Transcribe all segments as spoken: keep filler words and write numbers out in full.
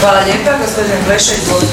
Hvala lijepa. Gospodin Pleša, izvolite.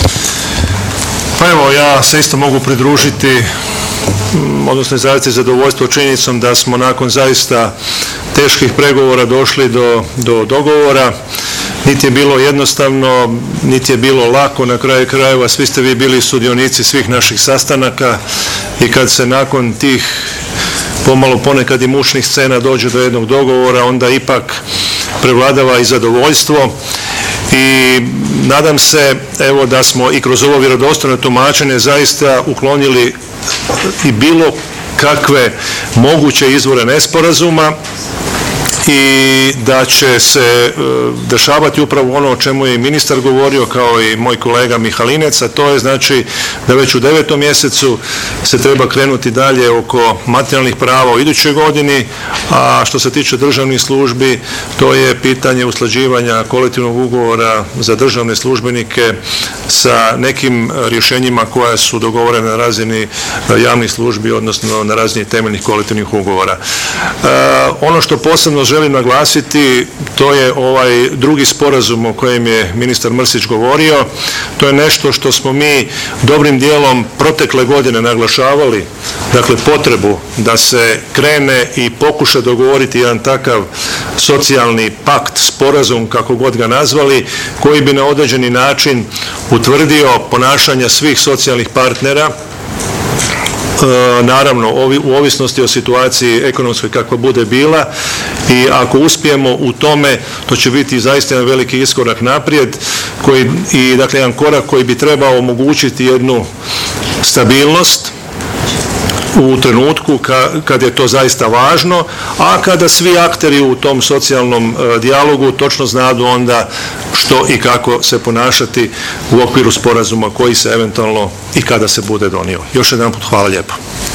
Pa evo, ja se isto mogu pridružiti, odnosno izraziti zadovoljstvo činjenicom da smo nakon zaista teških pregovora došli do, do dogovora. Niti je bilo jednostavno, niti je bilo lako, na kraju krajeva svi ste vi bili sudionici svih naših sastanaka i kad se nakon tih pomalo ponekad i mučnih scena dođe do jednog dogovora, onda ipak prevladava i zadovoljstvo. I nadam se, evo, da smo i kroz ovo vjerodostojno tumačenje zaista uklonili i bilo kakve moguće izvore nesporazuma i da će se e, dešavati upravo ono o čemu je i ministar govorio, kao i moj kolega Mihalinec, a to je znači da već u devetom mjesecu se treba krenuti dalje oko materijalnih prava u idućoj godini, a što se tiče državnih službi, to je pitanje usklađivanja kolektivnog ugovora za državne službenike sa nekim rješenjima koja su dogovorene na razini javnih službi, odnosno na razini temeljnih kolektivnih ugovora. E, ono što posebno želim naglasiti, to je ovaj drugi sporazum o kojem je ministar Mrsić govorio. To je nešto što smo mi dobrim dijelom protekle godine naglašavali, dakle potrebu da se krene i pokuša dogovoriti jedan takav socijalni pakt, sporazum, kako god ga nazvali, koji bi na određeni način utvrdio ponašanja svih socijalnih partnera, naravno u ovisnosti o situaciji ekonomskoj kakva bude bila, i ako uspijemo u tome, to će biti zaista jedan veliki iskorak naprijed koji, i dakle jedan korak koji bi trebao omogućiti jednu stabilnost u trenutku kad je to zaista važno, a kada svi akteri u tom socijalnom dijalogu točno znadu onda što i kako se ponašati u okviru sporazuma koji se eventualno i kada se bude donio. Još jedanput hvala lijepo.